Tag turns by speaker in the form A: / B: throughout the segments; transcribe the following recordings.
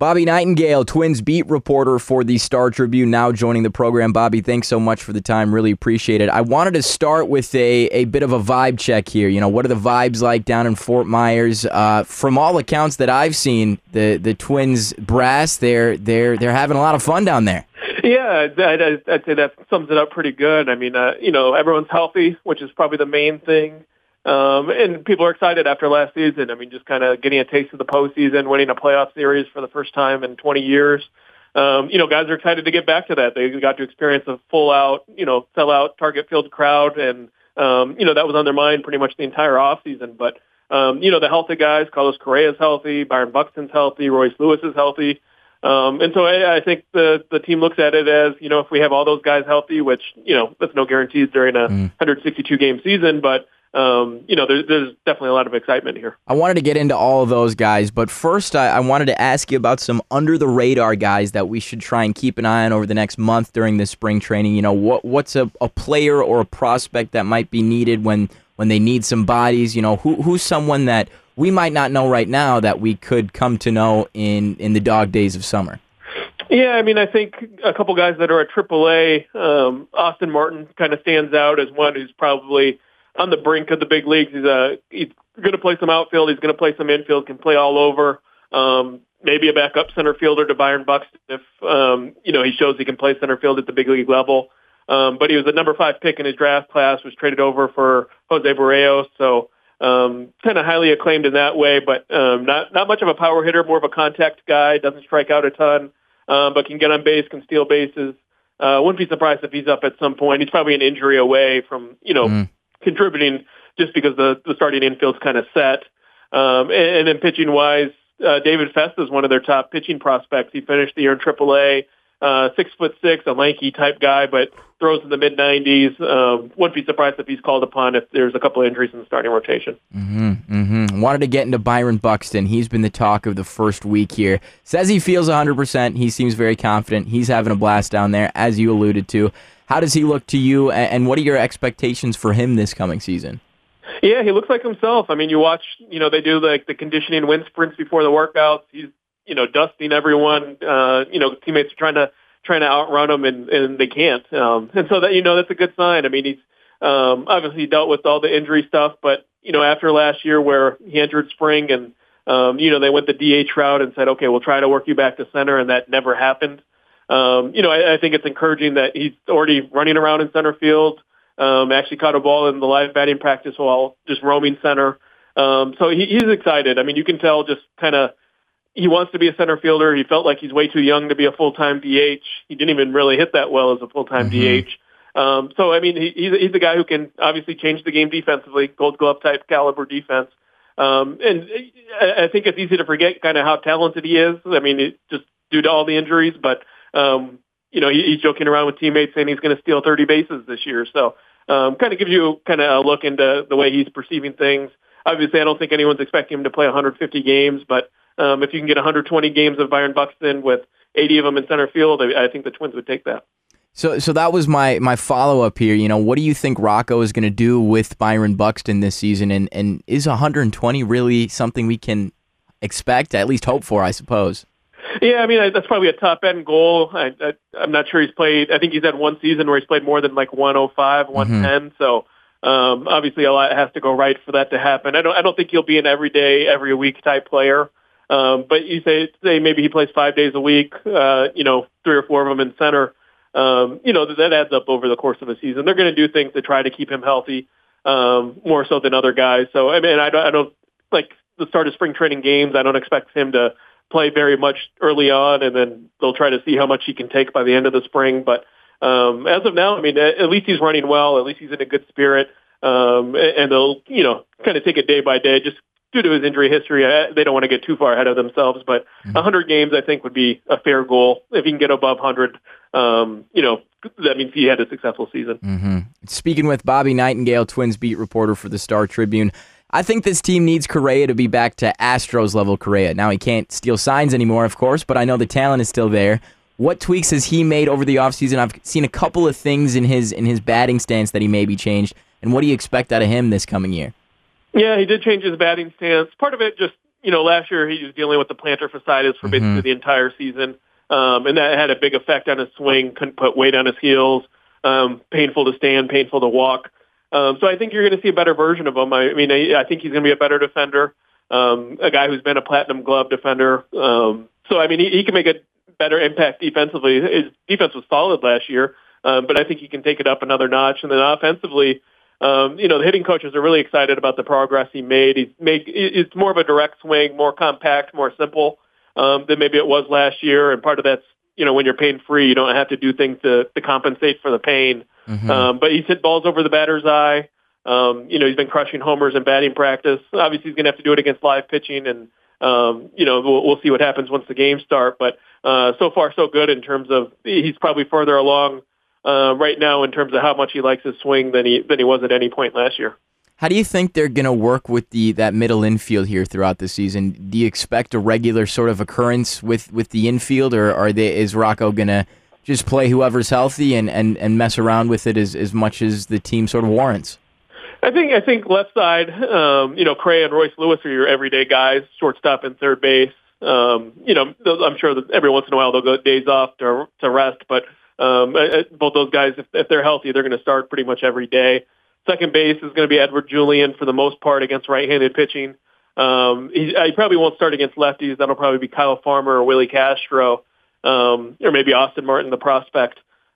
A: Bobby Nightingale, Twins beat reporter for the Star Tribune, now joining the program. Bobby, thanks so much for the time. Really appreciate it. I wanted to start with a bit of a vibe check here. You know, what are the vibes like down in Fort Myers? From all accounts that I've seen, the Twins brass, they're having a lot of fun down there.
B: Yeah, I'd say that sums it up pretty good. I mean, everyone's healthy, which is probably the main thing. And people are excited after last season. I mean, just kind of getting a taste of the postseason, winning a playoff series for the first time in 20 years. Guys are excited to get back to that. They got to experience a full-out, sell-out Target Field crowd, and, that was on their mind pretty much the entire offseason. But, the healthy guys, Carlos Correa is healthy, Byron Buxton's healthy, Royce Lewis is healthy. And so I think the team looks at it as, if we have all those guys healthy, which, that's no guarantees during a 162-game season, but there's definitely a lot of excitement here.
A: I wanted to get into all of those guys, but first I wanted to ask you about some under-the-radar guys that we should try and keep an eye on over the next month during this spring training. What's a player or a prospect that might be needed when they need some bodies? Who's someone that we might not know right now that we could come to know in the dog days of summer?
B: Yeah, I mean, I think a couple guys that are at AAA, Austin Martin kind of stands out as one who's probably on the brink of the big leagues. He's going to play some outfield. He's going to play some infield, can play all over. Maybe a backup center fielder to Byron Buxton if, he shows he can play center field at the big league level. But he was a number 5 pick in his draft class, was traded over for Jose Barrios. So kind of highly acclaimed in that way, but not much of a power hitter, more of a contact guy, doesn't strike out a ton, but can get on base, can steal bases. Wouldn't be surprised if he's up at some point. He's probably an injury away from, contributing just because the starting infield's kind of set. And then pitching-wise, David Festa is one of their top pitching prospects. He finished the year in AAA, 6'6", a lanky type guy, but throws in the mid-90s. Wouldn't be surprised if he's called upon if there's a couple of injuries in the starting rotation.
A: Wanted to get into Byron Buxton. He's been the talk of the first week here. Says he feels 100%. He seems very confident. He's having a blast down there, as you alluded to. How does he look to you, and what are your expectations for him this coming season?
B: Yeah, he looks like himself. I mean, you watch, they do like the conditioning wind sprints before the workouts. He's, dusting everyone. Teammates are trying to outrun him, and they can't. And so that, that's a good sign. I mean, he's obviously dealt with all the injury stuff, but, after last year where he entered spring and, they went the DH route and said, okay, we'll try to work you back to center, and that never happened. I think it's encouraging that he's already running around in center field, actually caught a ball in the live batting practice while just roaming center. So he's excited. I mean, you can tell just kind of he wants to be a center fielder. He felt like he's way too young to be a full-time DH. He didn't even really hit that well as a full-time DH. So, I mean, he's a guy who can obviously change the game defensively, Gold Glove type caliber defense. And I think it's easy to forget kind of how talented he is. I mean, just due to all the injuries, but he's joking around with teammates saying he's going to steal 30 bases this year. So kind of gives you kind of a look into the way he's perceiving things. Obviously, I don't think anyone's expecting him to play 150 games, but if you can get 120 games of Byron Buxton with 80 of them in center field, I think the Twins would take that.
A: So that was my follow-up here. What do you think Rocco is going to do with Byron Buxton this season? And is 120 really something we can expect, at least hope for, I suppose?
B: Yeah, I mean, that's probably a top-end goal. I'm not sure he's played. I think he's had one season where he's played more than like 105, 110. So obviously a lot has to go right for that to happen. I don't think he'll be an everyday, every week type player. But you say maybe he plays 5 days a week, 3 or 4 of them in center. That adds up over the course of a season. They're going to do things to try to keep him healthy, more so than other guys. So, I mean, I don't like the start of spring training games. I don't expect him to play very much early on, and then they'll try to see how much he can take by the end of the spring. But as of now, I mean, at least he's running well. At least he's in a good spirit. And they'll, kind of take it day by day, just due to his injury history. They don't want to get too far ahead of themselves, but 100 games, I think, would be a fair goal. If he can get above 100, that means he had a successful season.
A: Speaking with Bobby Nightingale, Twins beat reporter for the Star Tribune, I think this team needs Correa to be back to Astros level Correa. Now, he can't steal signs anymore, of course, but I know the talent is still there. What tweaks has he made over the offseason? I've seen a couple of things in his batting stance that he maybe changed. And what do you expect out of him this coming year?
B: Yeah, he did change his batting stance. Part of it just, last year he was dealing with the plantar fasciitis for basically the entire season, and that had a big effect on his swing. Couldn't put weight on his heels. Painful to stand, painful to walk. So I think you're going to see a better version of him. I mean, I think he's going to be a better defender, a guy who's been a platinum glove defender. So, I mean, he can make a better impact defensively. His defense was solid last year, but I think he can take it up another notch. And then offensively, the hitting coaches are really excited about the progress he made. It's more of a direct swing, more compact, more simple than maybe it was last year. And part of that's, when you're pain-free, you don't have to do things to compensate for the pain. But he's hit balls over the batter's eye. He's been crushing homers in batting practice. Obviously, he's going to have to do it against live pitching, and we'll see what happens once the games start. But so far, so good in terms of he's probably further along right now in terms of how much he likes his swing than he was at any point last year.
A: How do you think they're going to work with that middle infield here throughout the season? Do you expect a regular sort of occurrence with the infield, or is Rocco going to just play whoever's healthy and mess around with it as much as the team sort of warrants?
B: I think left side, Cray and Royce Lewis are your everyday guys, shortstop and third base. I'm sure that every once in a while they'll go days off to rest, but both those guys, if they're healthy, they're going to start pretty much every day. Second base is going to be Edward Julian for the most part against right-handed pitching. He probably won't start against lefties. That'll probably be Kyle Farmer or Willie Castro, or maybe Austin Martin, the prospect.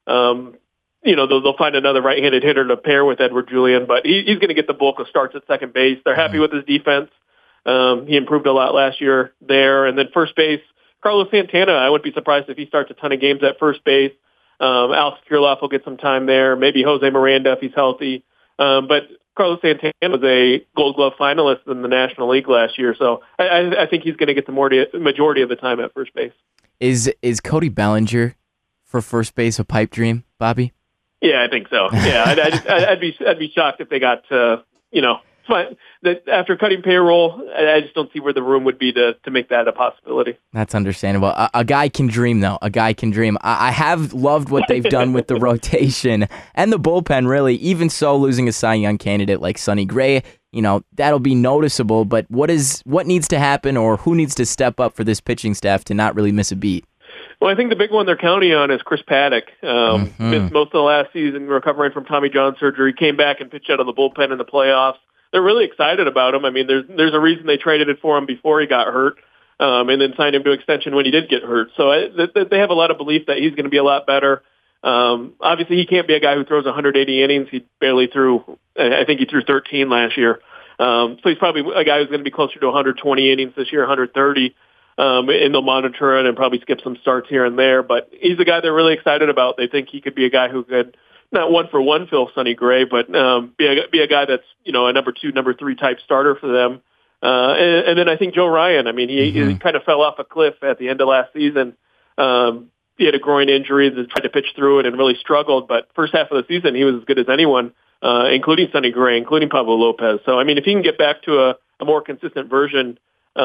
B: They'll find another right-handed hitter to pair with Edward Julian, but he's going to get the bulk of starts at second base. They're happy with his defense. He improved a lot last year there. And then first base, Carlos Santana, I wouldn't be surprised if he starts a ton of games at first base. Alex Kirilloff will get some time there. Maybe Jose Miranda if he's healthy. But Carlos Santana was a Gold Glove finalist in the National League last year, so I think he's going to get the majority of the time at first base.
A: Is Cody Bellinger for first base a pipe dream, Bobby?
B: Yeah, I think so. Yeah, I'd be shocked if they got fine. After cutting payroll, I just don't see where the room would be to make that a possibility. That's
A: understandable. A guy can dream, though. A guy can dream. I have loved what they've done with the rotation and the bullpen, really. Even so, losing a Cy Young candidate like Sonny Gray, that'll be noticeable. But what needs to happen, or who needs to step up for this pitching staff to not really miss a beat?
B: Well, I think the big one they're counting on is Chris Paddock. Missed most of the last season recovering from Tommy John surgery. Came back and pitched out of the bullpen in the playoffs. They're really excited about him. I mean, there's a reason they traded it for him before he got hurt, and then signed him to extension when he did get hurt. So they have a lot of belief that he's going to be a lot better. Obviously, he can't be a guy who throws 180 innings. He barely threw. I think he threw 13 last year. So he's probably a guy who's going to be closer to 120 innings this year, 130. And they'll monitor it and probably skip some starts here and there. But he's a guy they're really excited about. They think he could be a guy who could not one-for-one fill Sonny Gray, but be a guy that's a number 2, number 3 type starter for them. And then I think Joe Ryan. I mean, he kind of fell off a cliff at the end of last season. He had a groin injury that tried to pitch through it and really struggled. But first half of the season, he was as good as anyone, including Sonny Gray, including Pablo Lopez. So, I mean, if he can get back to a more consistent version,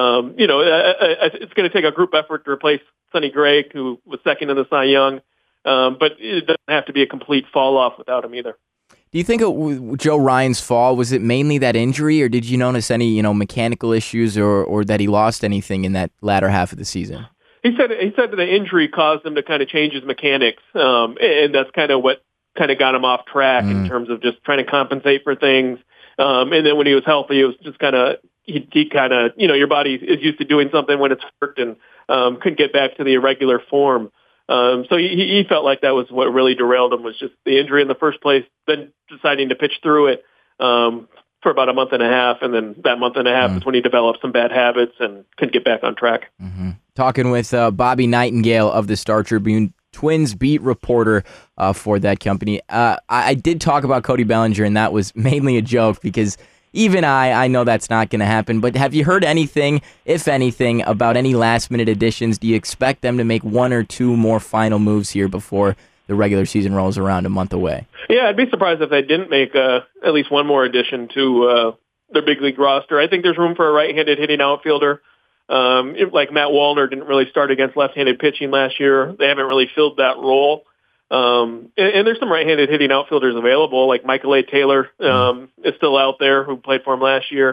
B: it's going to take a group effort to replace Sonny Gray, who was second in the Cy Young. But it doesn't have to be a complete fall off without him either.
A: Do you think Joe Ryan's fall, was it mainly that injury, or did you notice any mechanical issues or that he lost anything in that latter half of the season?
B: He said that the injury caused him to kind of change his mechanics, and that's kind of what kind of got him off track in terms of just trying to compensate for things. And then when he was healthy, it was just kind of he kind of your body is used to doing something when it's hurt and couldn't get back to the irregular form. So he felt like that was what really derailed him, was just the injury in the first place, then deciding to pitch through it for about a month and a half, and then that month and a half is when he developed some bad habits and couldn't get back on track.
A: Talking with Bobby Nightingale of the Star Tribune, Twins beat reporter for that company. I did talk about Cody Bellinger, and that was mainly a joke because even I know that's not going to happen. But have you heard anything, if anything, about any last-minute additions? Do you expect them to make 1 or 2 more final moves here before the regular season rolls around a month away?
B: Yeah, I'd be surprised if they didn't make at least one more addition to their big league roster. I think there's room for a right-handed hitting outfielder. Like Matt Wallner didn't really start against left-handed pitching last year. They haven't really filled that role. And there's some right-handed hitting outfielders available, like Michael A. Taylor is still out there, who played for him last year.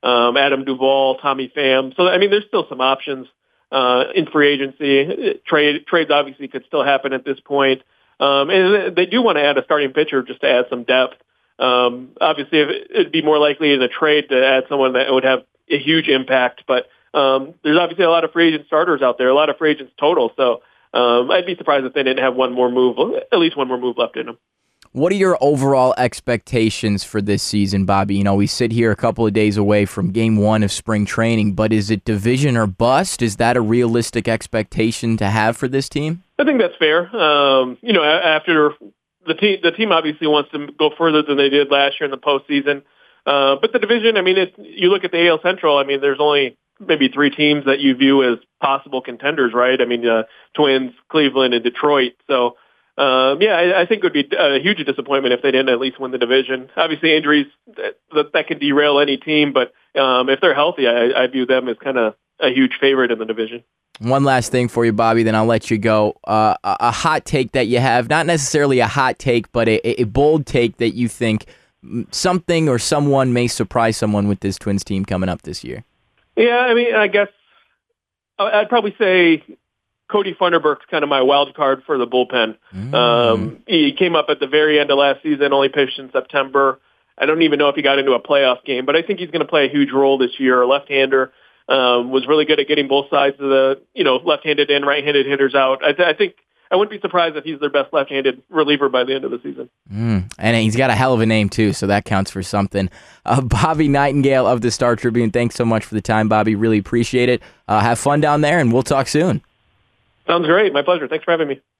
B: Adam Duvall, Tommy Pham. So, I mean, there's still some options in free agency. Trades obviously could still happen at this point. And they do want to add a starting pitcher just to add some depth. Obviously, it'd be more likely in a trade to add someone that would have a huge impact. But there's obviously a lot of free agent starters out there, a lot of free agents total. So I'd be surprised if they didn't have one more move, at least one more move left in them.
A: What are your overall expectations for this season, Bobby? You know, we sit here a couple of days away from game 1 of spring training, but is it division or bust? Is that a realistic expectation to have for this team?
B: I think that's fair. You know, after the team obviously wants to go further than they did last year in the postseason. But the division, I mean, you look at the AL Central, I mean, there's only maybe 3 teams that you view as possible contenders, right? I mean, Twins, Cleveland, and Detroit. So, I think it would be a huge disappointment if they didn't at least win the division. Obviously, injuries, that can derail any team, but if they're healthy, I view them as kind of a huge favorite in the division.
A: One last thing for you, Bobby, then I'll let you go. A hot take that you have, not necessarily a hot take, but a bold take that you think something or someone may surprise someone with this Twins team coming up this year.
B: Yeah, I mean, I guess I'd probably say Cody Funderburk's kind of my wild card for the bullpen. He came up at the very end of last season, only pitched in September. I don't even know if he got into a playoff game, but I think he's going to play a huge role this year. A left-hander, was really good at getting both sides of the, left-handed and right-handed hitters out. I think I wouldn't be surprised if he's their best left-handed reliever by the end of the season.
A: And he's got a hell of a name, too, so that counts for something. Bobby Nightingale of the Star Tribune, thanks so much for the time, Bobby. Really appreciate it. Have fun down there, and we'll talk soon.
B: Sounds great. My pleasure. Thanks for having me.